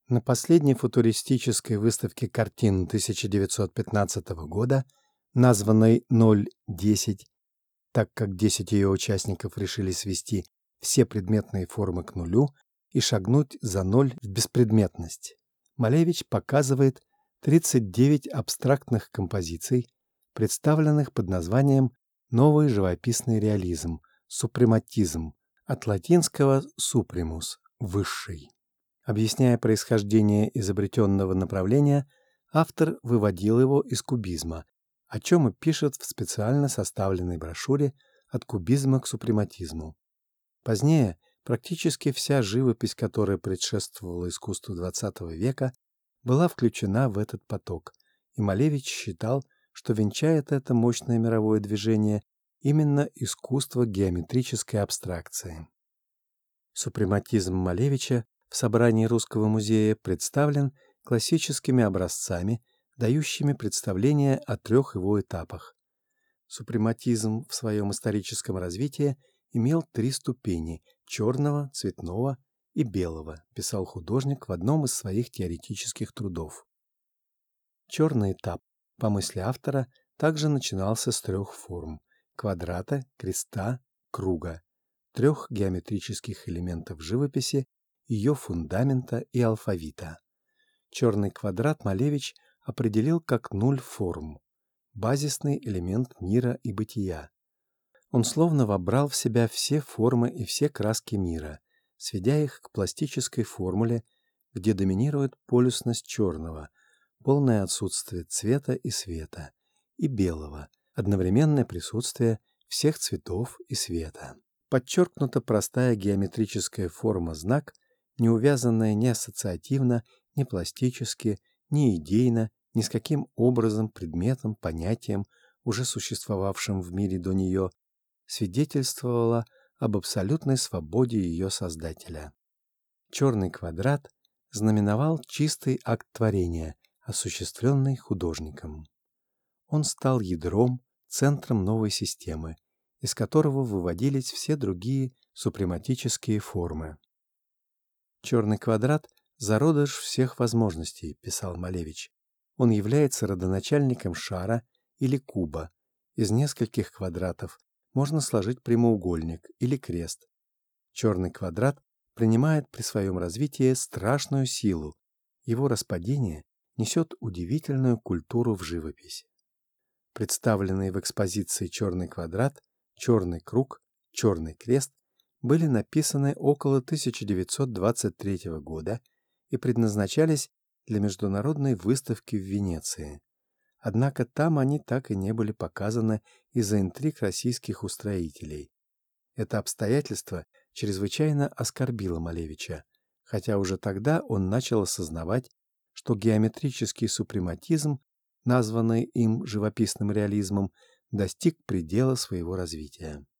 На последней футуристической выставке картин 1915 года, названной «0-10», так как 10 ее участников решили свести все предметные формы к нулю и шагнуть за ноль в беспредметность, Малевич показывает 39 абстрактных композиций, представленных под названием «Новый живописный реализм», «супрематизм», от латинского «suprimus» – «высший». Объясняя происхождение изобретенного направления, автор выводил его из кубизма, о чем и пишет в специально составленной брошюре «От кубизма к супрематизму». Позднее практически вся живопись, которая предшествовала искусству XX века, была включена в этот поток, и Малевич считал, что венчает это мощное мировое движение именно искусство геометрической абстракции. Супрематизм Малевича в собрании Русского музея представлен классическими образцами, дающими представление о трех его этапах. Супрематизм в своем историческом развитии имел три ступени – черного, цветного и белого, писал художник в одном из своих теоретических трудов. Черный этап, по мысли автора, также начинался с трех форм – квадрата, креста, круга, трех геометрических элементов живописи, ее фундамента и алфавита. Черный квадрат Малевич определил как нуль форм, базисный элемент мира и бытия. Он словно вобрал в себя все формы и все краски мира, сведя их к пластической формуле, где доминирует полюсность черного, полное отсутствие цвета и света, и белого, одновременное присутствие всех цветов и света. Подчеркнута простая геометрическая форма знак, не увязанная ни ассоциативно, ни пластически, ни идейно, ни с каким образом, предметом, понятием, уже существовавшим в мире до нее, свидетельствовала об абсолютной свободе ее создателя. Черный квадрат знаменовал чистый акт творения, осуществленный художником. Он стал ядром, центром новой системы, из которого выводились все другие супрематические формы. «Черный квадрат – зародыш всех возможностей», – писал Малевич. Он является родоначальником шара или куба. Из нескольких квадратов можно сложить прямоугольник или крест. Черный квадрат принимает при своем развитии страшную силу. Его распадение несет удивительную культуру в живописи. Представленные в экспозиции «Черный квадрат», «Черный круг», «Черный крест» были написаны около 1923 года и предназначались для международной выставки в Венеции. Однако там они так и не были показаны из-за интриг российских устроителей. Это обстоятельство чрезвычайно оскорбило Малевича, хотя уже тогда он начал осознавать, что геометрический супрематизм, названный им живописным реализмом, достиг предела своего развития.